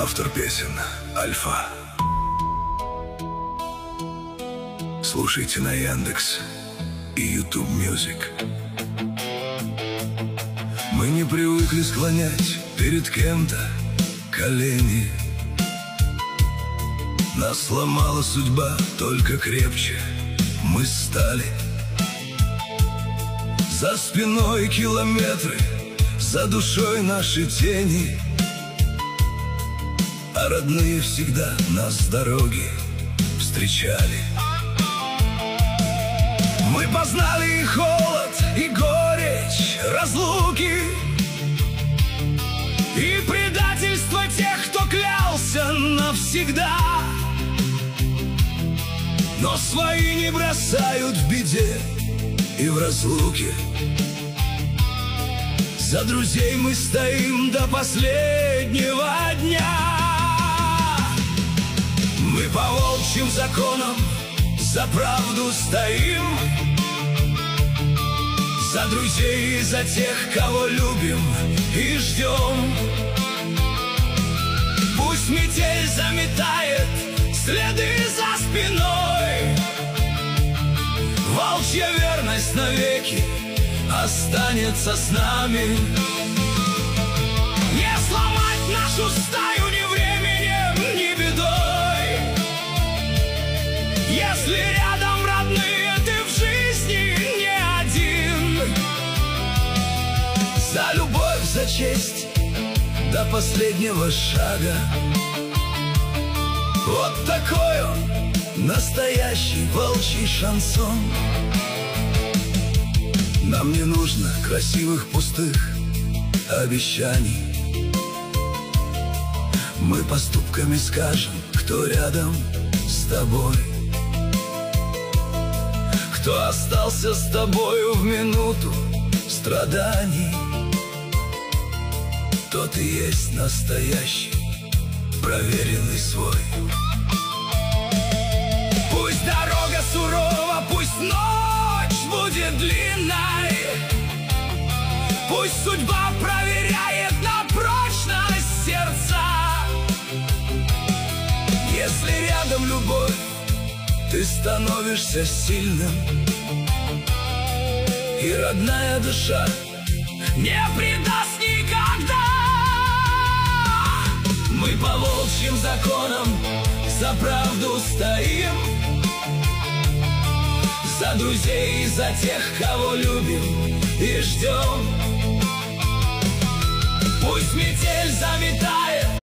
Автор песен Альфа. Слушайте на Яндекс и YouTube Music. Мы не привыкли склонять перед кем-то колени. Нас сломала судьба, только крепче мы стали. За спиной километры, за душой наши тени, а родные всегда нас с дороги встречали. Мы познали и холод, и горечь разлуки, и предательство тех, кто клялся навсегда. Но свои не бросают в беде и в разлуке. За друзей мы стоим до последнего дня. Мы по волчьим законам за правду стоим, за друзей и за тех, кого любим и ждем. Пусть метель заметает следы за спиной, волчья верность навеки останется с нами. Не сломать нашу стаю ни временем, ни бедой. Если рядом родные, ты в жизни не один. За любовь, за честь до последнего шага. Вот такой он, настоящий волчий шансон. Нам не нужно красивых пустых обещаний. Мы поступками скажем, кто рядом с тобой, кто остался с тобою в минуту страданий. Тот и есть настоящий, проверенный свой. Пусть дорога сурова, пусть ночь будет длинной, пусть судьба проверяет на прочность сердца. Если рядом любовь, ты становишься сильным, и родная душа не предаст никогда. Мы по волчьим законам за правду стоим, за друзей и за тех, кого любим и ждем. Пусть метель заметает